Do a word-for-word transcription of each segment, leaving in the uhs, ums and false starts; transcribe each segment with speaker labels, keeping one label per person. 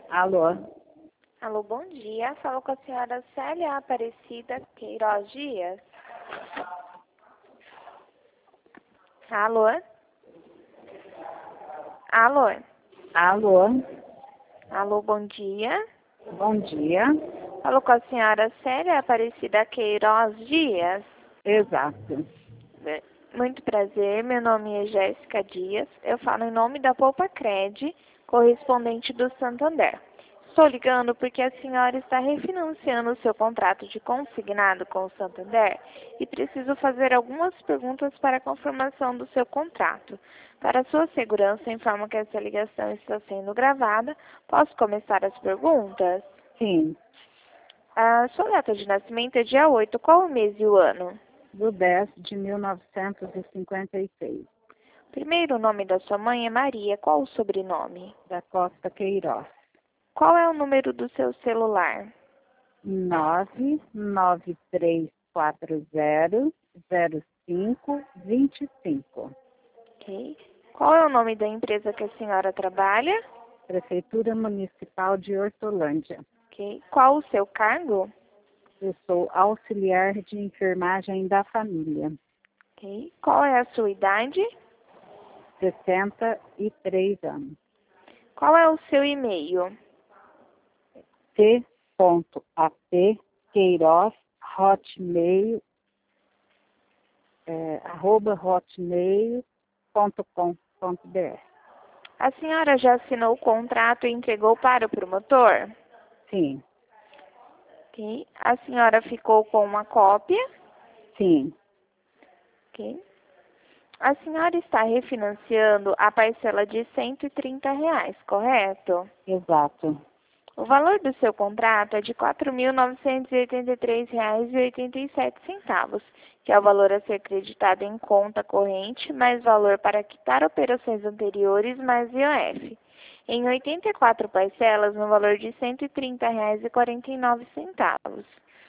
Speaker 1: Alô?
Speaker 2: Alô, bom dia. Falo com a senhora Célia Aparecida Queiroz Dias. Alô? Alô?
Speaker 1: Alô?
Speaker 2: Alô, bom dia.
Speaker 1: Bom dia.
Speaker 2: Falo com a senhora Célia Aparecida Queiroz Dias.
Speaker 1: Exato.
Speaker 2: Muito prazer, meu nome é Jéssica Dias. Eu falo em nome da Poupa Cred, correspondente do Santander. Estou ligando porque a senhora está refinanciando o seu contrato de consignado com o Santander e preciso fazer algumas perguntas para a confirmação do seu contrato. Para sua segurança, informo que essa ligação está sendo gravada. Posso começar as perguntas?
Speaker 1: Sim.
Speaker 2: A sua data de nascimento é dia oito. Qual o mês e o ano?
Speaker 1: Do dez de mil novecentos e cinquenta e seis.
Speaker 2: Primeiro nome da sua mãe é Maria. Qual o sobrenome?
Speaker 1: Da Costa Queiroz.
Speaker 2: Qual é o número do seu celular?
Speaker 1: nove nove três quatro zero zero cinco dois cinco.
Speaker 2: Ok. Qual é o nome da empresa que a senhora trabalha?
Speaker 1: Prefeitura Municipal de Hortolândia.
Speaker 2: Ok. Qual o seu cargo?
Speaker 1: Eu sou auxiliar de enfermagem da família.
Speaker 2: Ok. Qual é a sua idade?
Speaker 1: sessenta e três anos.
Speaker 2: Qual é o seu e-mail?
Speaker 1: t.ap Queiroz hotmail é, arroba hotmail ponto com ponto br.
Speaker 2: A senhora já assinou o contrato e entregou para o promotor?
Speaker 1: Sim,
Speaker 2: Ok. A senhora ficou com uma cópia?
Speaker 1: sim,
Speaker 2: Ok. A senhora está refinanciando a parcela de cento e trinta reais, correto?
Speaker 1: exato.
Speaker 2: O valor do seu contrato é de quatro mil novecentos e oitenta e três reais e oitenta e sete centavos, que é o valor a ser creditado em conta corrente, mais valor para quitar operações anteriores, mais I O F, em oitenta e quatro parcelas no valor de cento e trinta reais e quarenta e nove centavos.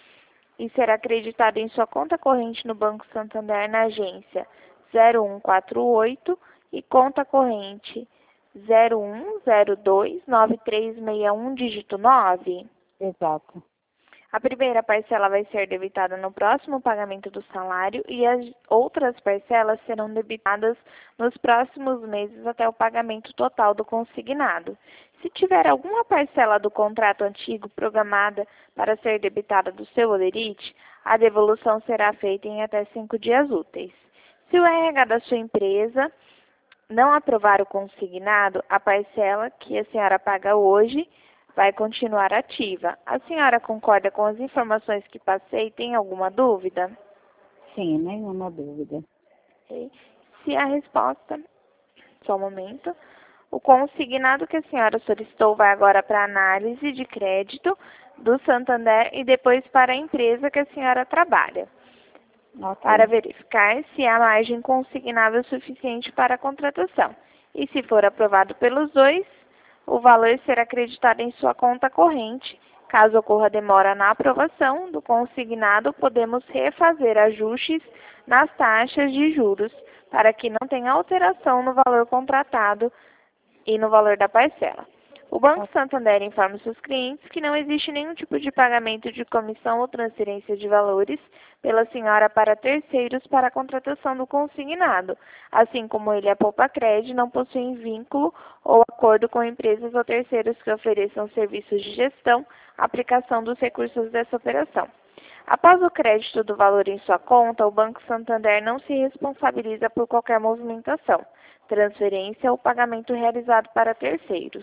Speaker 2: E será acreditado em sua conta corrente no Banco Santander na agência zero um quatro oito e conta corrente zero um zero dois nove três seis um, dígito nove.
Speaker 1: Exato.
Speaker 2: A primeira parcela vai ser debitada no próximo pagamento do salário e as outras parcelas serão debitadas nos próximos meses até o pagamento total do consignado. Se tiver alguma parcela do contrato antigo programada para ser debitada do seu holerite, a devolução será feita em até cinco dias úteis. Se o R H da sua empresa não aprovar o consignado, a parcela que a senhora paga hoje vai continuar ativa. A senhora concorda com as informações que passei? Tem alguma dúvida?
Speaker 1: Sim, nenhuma dúvida.
Speaker 2: Ok. Se a resposta, só um momento, o consignado que a senhora solicitou vai agora para análise de crédito do Santander e depois para a empresa que a senhora trabalha,
Speaker 1: Ok.
Speaker 2: para verificar se há margem consignável suficiente para a contratação. E se for aprovado pelos dois, o valor será acreditado em sua conta corrente. Caso ocorra demora na aprovação do consignado, podemos refazer ajustes nas taxas de juros para que não tenha alteração no valor contratado e no valor da parcela. O Banco Santander informa os seus clientes que não existe nenhum tipo de pagamento de comissão ou transferência de valores pela senhora para terceiros para a contratação do consignado, assim como ele e a Poupa Cred não possuem vínculo ou acordo com empresas ou terceiros que ofereçam serviços de gestão, aplicação dos recursos dessa operação. Após o crédito do valor em sua conta, o Banco Santander não se responsabiliza por qualquer movimentação, transferência ou pagamento realizado para terceiros.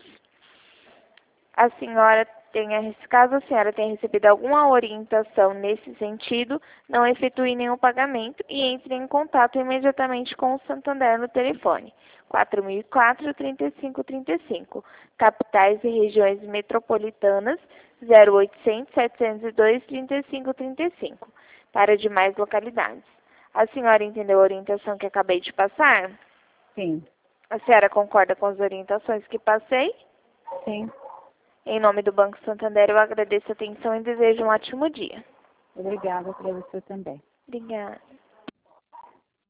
Speaker 2: A senhora tenha, caso a senhora tenha recebido alguma orientação nesse sentido, não efetue nenhum pagamento e entre em contato imediatamente com o Santander no telefone quatro mil e quatro, trinta e cinco trinta e cinco, capitais e regiões metropolitanas zero oitocentos, setecentos e dois, trinta e cinco trinta e cinco, para demais localidades. A senhora entendeu a orientação que acabei de passar?
Speaker 1: Sim,
Speaker 2: A senhora concorda com as orientações que passei?
Speaker 1: sim.
Speaker 2: Em nome do Banco Santander, eu agradeço a atenção e desejo um ótimo dia.
Speaker 1: Obrigada para você também.
Speaker 2: Obrigada.